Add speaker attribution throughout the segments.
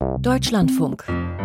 Speaker 1: Deutschlandfunk.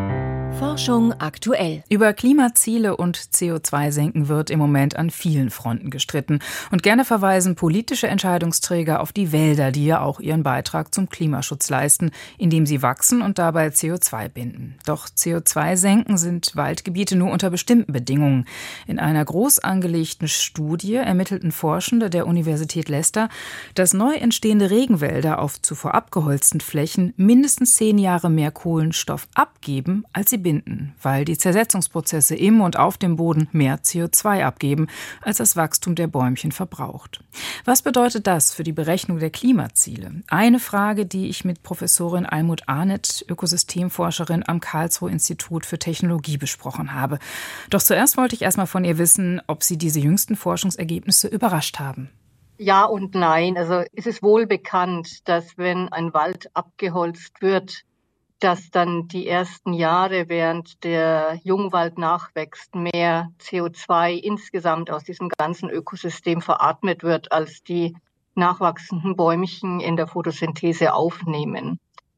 Speaker 1: Forschung aktuell.
Speaker 2: Über Klimaziele und CO2-Senken wird im Moment an vielen Fronten gestritten. Und gerne verweisen politische Entscheidungsträger auf die Wälder, die ja auch ihren Beitrag zum Klimaschutz leisten, indem sie wachsen und dabei CO2 binden. Doch CO2-Senken sind Waldgebiete nur unter bestimmten Bedingungen. In einer groß angelegten Studie ermittelten Forschende der Universität Leicester, dass neu entstehende Regenwälder auf zuvor abgeholzten Flächen mindestens 10 Jahre mehr Kohlenstoff abgeben, als sie binden, weil die Zersetzungsprozesse im und auf dem Boden mehr CO2 abgeben, als das Wachstum der Bäumchen verbraucht. Was bedeutet das für die Berechnung der Klimaziele? Eine Frage, die ich mit Professorin Almut Arnett, Ökosystemforscherin am Karlsruher Institut für Technologie, besprochen habe. Doch zuerst wollte ich erst mal von ihr wissen, ob sie diese jüngsten Forschungsergebnisse überrascht haben.
Speaker 3: Ja und nein. Also es ist wohl bekannt, dass wenn ein Wald abgeholzt wird, dass dann die ersten Jahre, während der Jungwald nachwächst, mehr CO2 insgesamt aus diesem ganzen Ökosystem veratmet wird, als die nachwachsenden Bäumchen in der Photosynthese aufnehmen.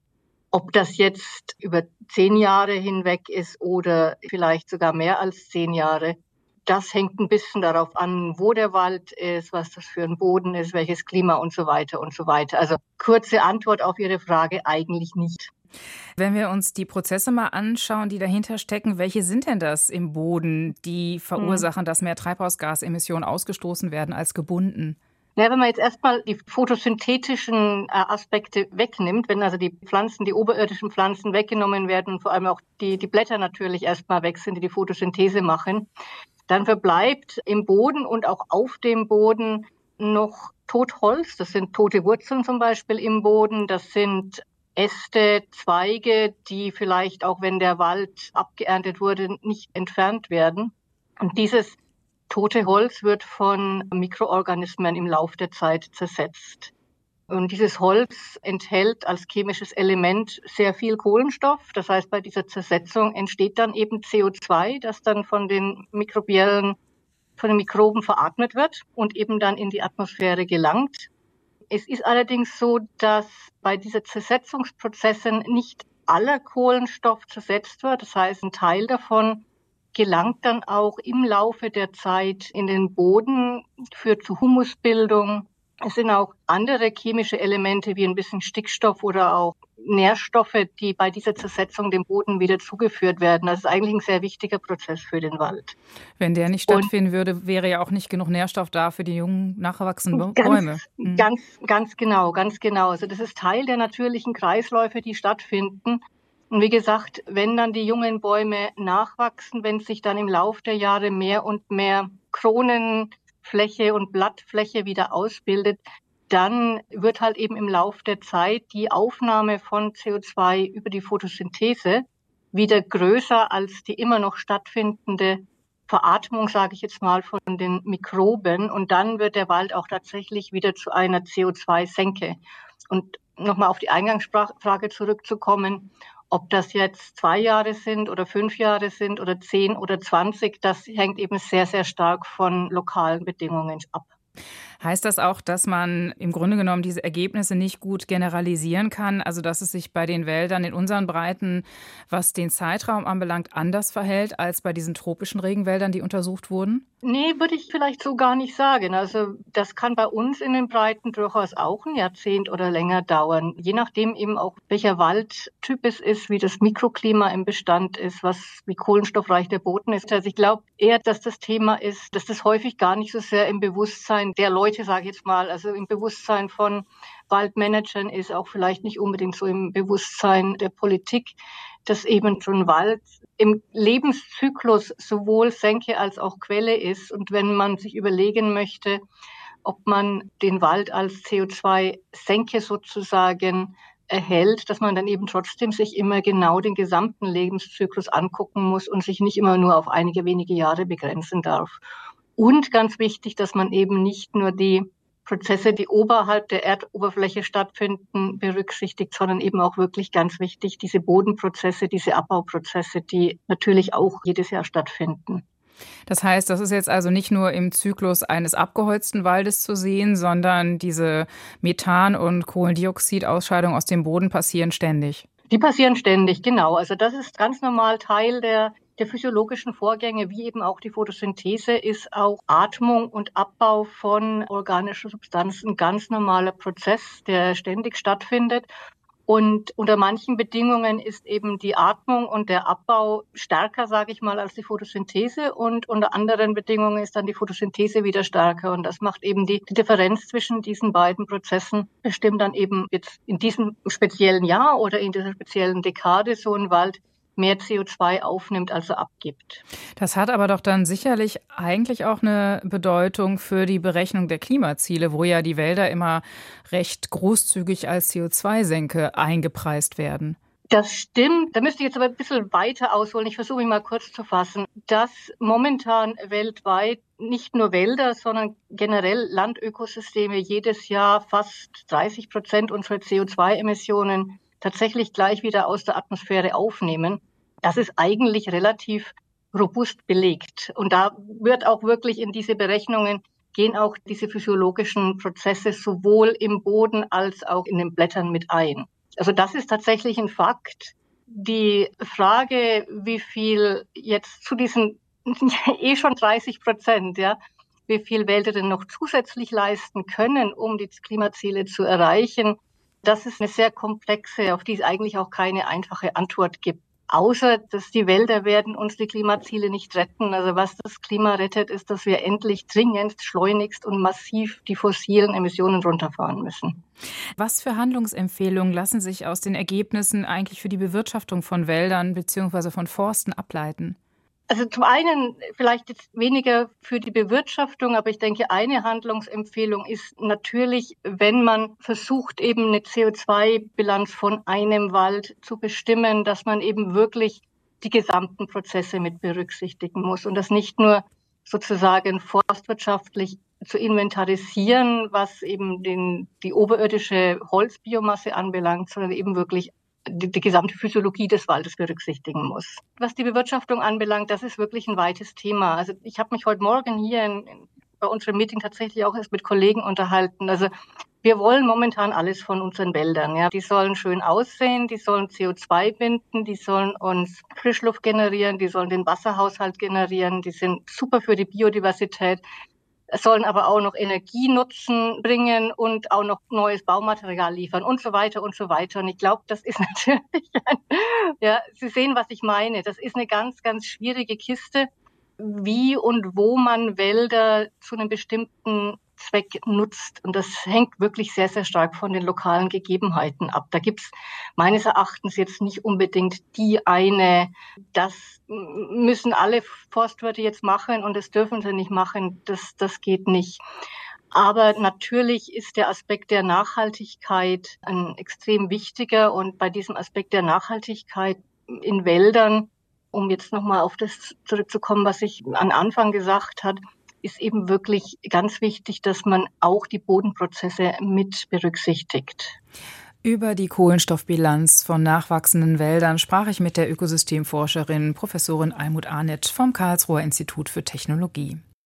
Speaker 3: Ob das jetzt über 10 Jahre hinweg ist oder vielleicht sogar mehr als 10 Jahre, das hängt ein bisschen darauf an, wo der Wald ist, was das für ein Boden ist, welches Klima und so weiter und so weiter. Also kurze Antwort auf Ihre Frage, eigentlich nicht.
Speaker 2: Wenn wir uns die Prozesse mal anschauen, die dahinter stecken, welche sind denn das im Boden, die verursachen, dass mehr Treibhausgasemissionen ausgestoßen werden als gebunden?
Speaker 3: Ja, wenn man jetzt erstmal die photosynthetischen Aspekte wegnimmt, wenn also die Pflanzen, die oberirdischen Pflanzen weggenommen werden und vor allem auch die Blätter natürlich erstmal weg sind, die die Photosynthese machen, dann verbleibt im Boden und auch auf dem Boden noch Totholz. Das sind tote Wurzeln zum Beispiel im Boden, das sind Äste, Zweige, die vielleicht auch, wenn der Wald abgeerntet wurde, nicht entfernt werden. Und dieses tote Holz wird von Mikroorganismen im Laufe der Zeit zersetzt. Und dieses Holz enthält als chemisches Element sehr viel Kohlenstoff. Das heißt, bei dieser Zersetzung entsteht dann eben CO2, das dann von den Mikroben veratmet wird und eben dann in die Atmosphäre gelangt. Es ist allerdings so, dass bei diesen Zersetzungsprozessen nicht aller Kohlenstoff zersetzt wird. Das heißt, ein Teil davon gelangt dann auch im Laufe der Zeit in den Boden, führt zu Humusbildung. Es sind auch andere chemische Elemente wie ein bisschen Stickstoff oder auch Nährstoffe, die bei dieser Zersetzung dem Boden wieder zugeführt werden. Das ist eigentlich ein sehr wichtiger Prozess für den Wald.
Speaker 2: Wenn der nicht stattfinden würde, wäre ja auch nicht genug Nährstoff da für die jungen, nachwachsenden Bäume.
Speaker 3: Ganz genau. Also das ist Teil der natürlichen Kreisläufe, die stattfinden. Und wie gesagt, wenn dann die jungen Bäume nachwachsen, wenn sich dann im Laufe der Jahre mehr und mehr Kronenfläche und Blattfläche wieder ausbildet, dann wird halt eben im Laufe der Zeit die Aufnahme von CO2 über die Photosynthese wieder größer als die immer noch stattfindende Veratmung, sage ich jetzt mal, von den Mikroben. Und dann wird der Wald auch tatsächlich wieder zu einer CO2-Senke. Und nochmal auf die Eingangsfrage zurückzukommen, ob das jetzt 2 Jahre sind oder 5 Jahre sind oder 10 oder 20, das hängt eben sehr, sehr stark von lokalen Bedingungen ab.
Speaker 2: Heißt das auch, dass man im Grunde genommen diese Ergebnisse nicht gut generalisieren kann? Also dass es sich bei den Wäldern in unseren Breiten, was den Zeitraum anbelangt, anders verhält als bei diesen tropischen Regenwäldern, die untersucht wurden?
Speaker 3: Nee, würde ich vielleicht so gar nicht sagen. Also das kann bei uns in den Breiten durchaus auch ein Jahrzehnt oder länger dauern. Je nachdem eben auch, welcher Waldtyp es ist, wie das Mikroklima im Bestand ist, wie kohlenstoffreich der Boden ist. Also ich glaube eher, dass das Thema ist, dass das häufig gar nicht so sehr im Bewusstsein der Leute, sage ich jetzt mal, also im Bewusstsein von Waldmanagern ist, auch vielleicht nicht unbedingt so im Bewusstsein der Politik, dass eben so ein Wald im Lebenszyklus sowohl Senke als auch Quelle ist. Und wenn man sich überlegen möchte, ob man den Wald als CO2-Senke sozusagen erhält, dass man dann eben trotzdem sich immer genau den gesamten Lebenszyklus angucken muss und sich nicht immer nur auf einige wenige Jahre begrenzen darf. Und ganz wichtig, dass man eben nicht nur die Prozesse, die oberhalb der Erdoberfläche stattfinden, berücksichtigt, sondern eben auch wirklich ganz wichtig, diese Bodenprozesse, diese Abbauprozesse, die natürlich auch jedes Jahr stattfinden.
Speaker 2: Das heißt, das ist jetzt also nicht nur im Zyklus eines abgeholzten Waldes zu sehen, sondern diese Methan- und Kohlendioxidausscheidungen aus dem Boden passieren ständig.
Speaker 3: Die passieren ständig, genau. Also das ist ganz normal Teil der physiologischen Vorgänge, wie eben auch die Photosynthese, ist auch Atmung und Abbau von organischen Substanzen ein ganz normaler Prozess, der ständig stattfindet. Und unter manchen Bedingungen ist eben die Atmung und der Abbau stärker, sage ich mal, als die Photosynthese. Und unter anderen Bedingungen ist dann die Photosynthese wieder stärker. Und das macht eben die Differenz zwischen diesen beiden Prozessen, bestimmt dann eben jetzt in diesem speziellen Jahr oder in dieser speziellen Dekade so ein Wald mehr CO2 aufnimmt, als er abgibt.
Speaker 2: Das hat aber doch dann sicherlich eigentlich auch eine Bedeutung für die Berechnung der Klimaziele, wo ja die Wälder immer recht großzügig als CO2-Senke eingepreist werden.
Speaker 3: Das stimmt. Da müsste ich jetzt aber ein bisschen weiter ausholen. Ich versuche mich mal kurz zu fassen. Dass momentan weltweit nicht nur Wälder, sondern generell Landökosysteme jedes Jahr fast 30% unserer CO2-Emissionen tatsächlich gleich wieder aus der Atmosphäre aufnehmen, das ist eigentlich relativ robust belegt. Und da wird auch wirklich in diese Berechnungen gehen auch diese physiologischen Prozesse sowohl im Boden als auch in den Blättern mit ein. Also das ist tatsächlich ein Fakt. Die Frage, wie viel jetzt zu diesen schon 30%, ja, wie viel Wälder denn noch zusätzlich leisten können, um die Klimaziele zu erreichen, das ist eine sehr komplexe, auf die es eigentlich auch keine einfache Antwort gibt. Außer, dass die Wälder werden uns die Klimaziele nicht retten. Also was das Klima rettet, ist, dass wir endlich dringend, schleunigst und massiv die fossilen Emissionen runterfahren müssen.
Speaker 2: Was für Handlungsempfehlungen lassen sich aus den Ergebnissen eigentlich für die Bewirtschaftung von Wäldern bzw. von Forsten ableiten?
Speaker 3: Also zum einen vielleicht jetzt weniger für die Bewirtschaftung, aber ich denke, eine Handlungsempfehlung ist natürlich, wenn man versucht, eben eine CO2-Bilanz von einem Wald zu bestimmen, dass man eben wirklich die gesamten Prozesse mit berücksichtigen muss und das nicht nur sozusagen forstwirtschaftlich zu inventarisieren, was eben die oberirdische Holzbiomasse anbelangt, sondern eben wirklich die gesamte Physiologie des Waldes berücksichtigen muss. Was die Bewirtschaftung anbelangt, das ist wirklich ein weites Thema. Also ich habe mich heute Morgen hier bei unserem Meeting tatsächlich auch erst mit Kollegen unterhalten. Also wir wollen momentan alles von unseren Wäldern. Ja. Die sollen schön aussehen, die sollen CO2 binden, die sollen uns Frischluft generieren, die sollen den Wasserhaushalt generieren, die sind super für die Biodiversität. Sollen aber auch noch Energienutzen bringen und auch noch neues Baumaterial liefern und so weiter und so weiter. Und ich glaube, das ist natürlich ja, Sie sehen, was ich meine. Das ist eine ganz, ganz schwierige Kiste, wie und wo man Wälder zu einem bestimmten Zweck nutzt. Und das hängt wirklich sehr, sehr stark von den lokalen Gegebenheiten ab. Da gibt's meines Erachtens jetzt nicht unbedingt das müssen alle Forstwirte jetzt machen und das dürfen sie nicht machen. Das geht nicht. Aber natürlich ist der Aspekt der Nachhaltigkeit ein extrem wichtiger. Und bei diesem Aspekt der Nachhaltigkeit in Wäldern, um jetzt nochmal auf das zurückzukommen, was ich am Anfang gesagt habe, ist eben wirklich ganz wichtig, dass man auch die Bodenprozesse mit berücksichtigt.
Speaker 2: Über die Kohlenstoffbilanz von nachwachsenden Wäldern sprach ich mit der Ökosystemforscherin Professorin Almut Arnett vom Karlsruher Institut für Technologie.